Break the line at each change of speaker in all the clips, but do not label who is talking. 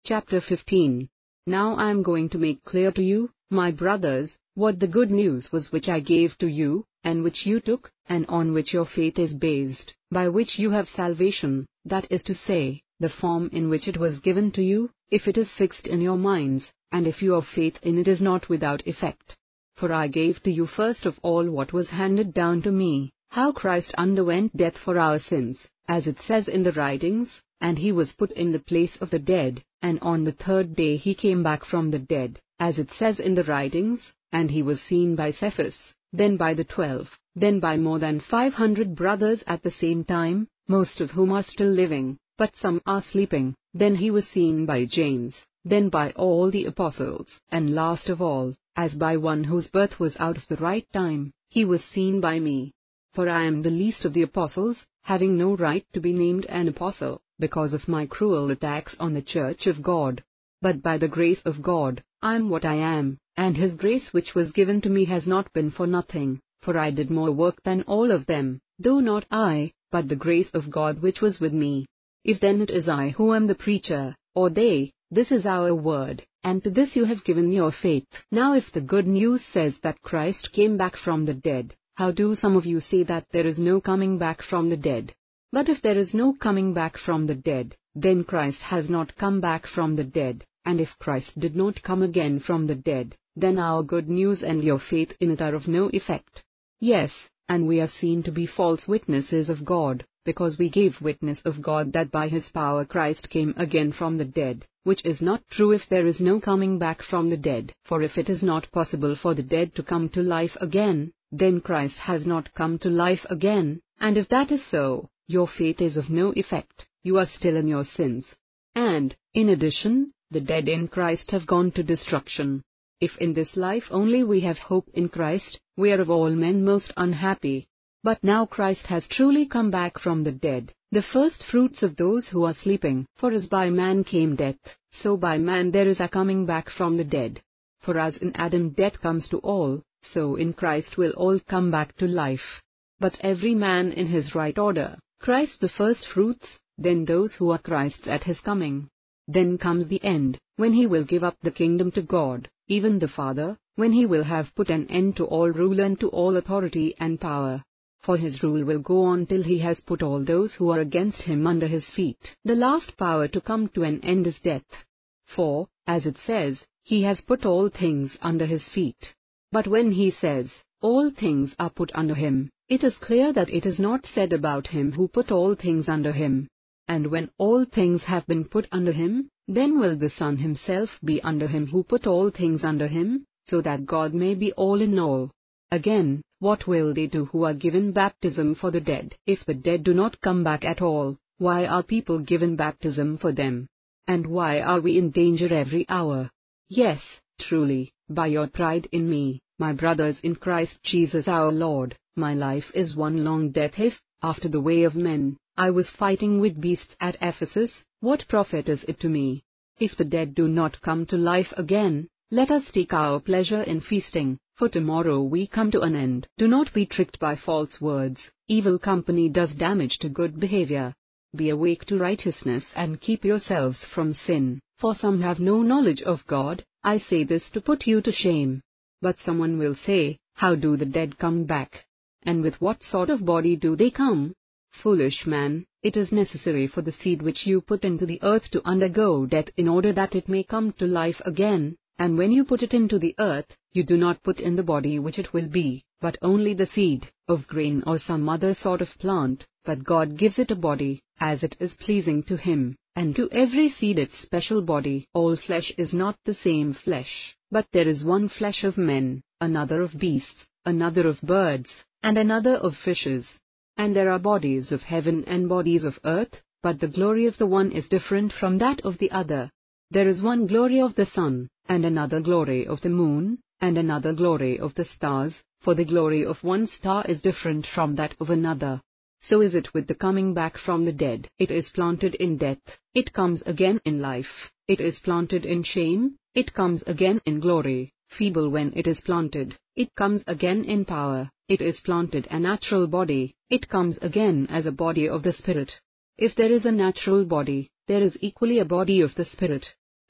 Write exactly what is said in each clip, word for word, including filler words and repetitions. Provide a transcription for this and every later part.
Chapter fifteen. Now I am going to make clear to you, my brothers, what the good news was which I gave to you, and which you took, and on which your faith is based, by which you have salvation, that is to say, the form in which it was given to you, if it is fixed in your minds, and if your faith in it is not without effect. For I gave to you first of all what was handed down to me, how Christ underwent death for our sins, as it says in the writings, and he was put in the place of the dead, and on the third day he came back from the dead, as it says in the writings, and he was seen by Cephas, then by the twelve, then by more than five hundred brothers at the same time, most of whom are still living, but some are sleeping. Then he was seen by James, then by all the apostles, and last of all, as by one whose birth was out of the right time, he was seen by me. For I am the least of the apostles, having no right to be named an apostle, because of my cruel attacks on the church of God. But by the grace of God, I am what I am, and his grace which was given to me has not been for nothing, for I did more work than all of them, though not I, but the grace of God which was with me. If then it is I who am the preacher, or they, this is our word, and to this you have given your faith. Now if the good news says that Christ came back from the dead, how do some of you say that there is no coming back from the dead? But if there is no coming back from the dead, then Christ has not come back from the dead, and if Christ did not come again from the dead, then our good news and your faith in it are of no effect. Yes, and we are seen to be false witnesses of God, because we gave witness of God that by his power Christ came again from the dead, which is not true if there is no coming back from the dead. For if it is not possible for the dead to come to life again, then Christ has not come to life again, and if that is so, your faith is of no effect, you are still in your sins. And, in addition, the dead in Christ have gone to destruction. If in this life only we have hope in Christ, we are of all men most unhappy. But now Christ has truly come back from the dead, the first fruits of those who are sleeping. For as by man came death, so by man there is a coming back from the dead. For as in Adam death comes to all, so in Christ will all come back to life. But every man in his right order, Christ the first fruits, then those who are Christ's at his coming. Then comes the end, when he will give up the kingdom to God, even the Father, when he will have put an end to all rule and to all authority and power. For his rule will go on till he has put all those who are against him under his feet. The last power to come to an end is death. For, as it says, he has put all things under his feet. But when he says, all things are put under him, it is clear that it is not said about him who put all things under him. And when all things have been put under him, then will the Son himself be under him who put all things under him, so that God may be all in all. Again, what will they do who are given baptism for the dead? If the dead do not come back at all, why are people given baptism for them? And why are we in danger every hour? Yes, truly, by your pride in me, my brothers in Christ Jesus our Lord, my life is one long death if, after the way of men, I was fighting with beasts at Ephesus. What profit is it to me? If the dead do not come to life again, let us take our pleasure in feasting, for tomorrow we come to an end. Do not be tricked by false words. Evil company does damage to good behavior. Be awake to righteousness and keep yourselves from sin, for some have no knowledge of God. I say this to put you to shame. But someone will say, how do the dead come back? And with what sort of body do they come? Foolish man, it is necessary for the seed which you put into the earth to undergo death in order that it may come to life again, and when you put it into the earth, you do not put in the body which it will be, but only the seed, of grain or some other sort of plant, but God gives it a body, as it is pleasing to him, and to every seed its special body. All flesh is not the same flesh, but there is one flesh of men, another of beasts, another of birds, and another of fishes. And there are bodies of heaven and bodies of earth, but the glory of the one is different from that of the other. There is one glory of the sun, and another glory of the moon, and another glory of the stars, for the glory of one star is different from that of another. So is it with the coming back from the dead. It is planted in death, it comes again in life. It is planted in shame, it comes again in glory. Feeble when it is planted, it comes again in power. It is planted a natural body, it comes again as a body of the Spirit. If there is a natural body, there is equally a body of the Spirit.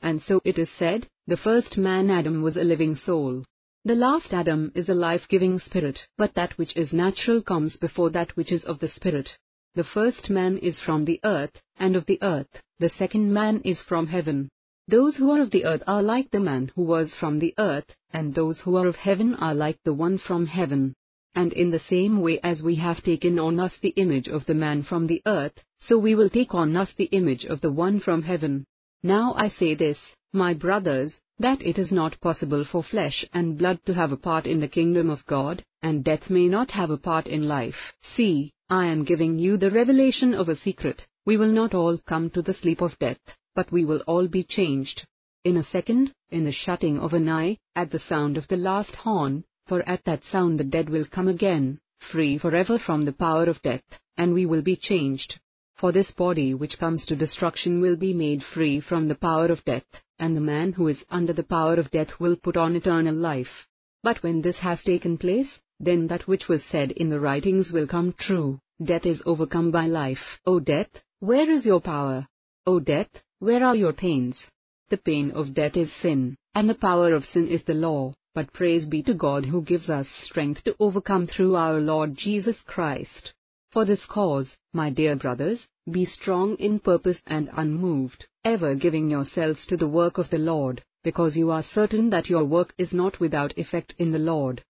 And so it is said, the first man Adam was a living soul. The last Adam is a life-giving spirit, but that which is natural comes before that which is of the spirit. The first man is from the earth, and of the earth; the second man is from heaven. Those who are of the earth are like the man who was from the earth, and those who are of heaven are like the one from heaven. And in the same way as we have taken on us the image of the man from the earth, so we will take on us the image of the one from heaven. Now I say this, my brothers, that it is not possible for flesh and blood to have a part in the kingdom of God, and death may not have a part in life. See, I am giving you the revelation of a secret. We will not all come to the sleep of death, but we will all be changed. In a second, in the shutting of an eye, at the sound of the last horn, for at that sound the dead will come again, free forever from the power of death, and we will be changed. For this body which comes to destruction will be made free from the power of death, and the man who is under the power of death will put on eternal life. But when this has taken place, then that which was said in the writings will come true, death is overcome by life. O death, where is your power? O death, where are your pains? The pain of death is sin, and the power of sin is the law. But praise be to God who gives us strength to overcome through our Lord Jesus Christ. For this cause, my dear brothers, be strong in purpose and unmoved, ever giving yourselves to the work of the Lord, because you are certain that your work is not without effect in the Lord.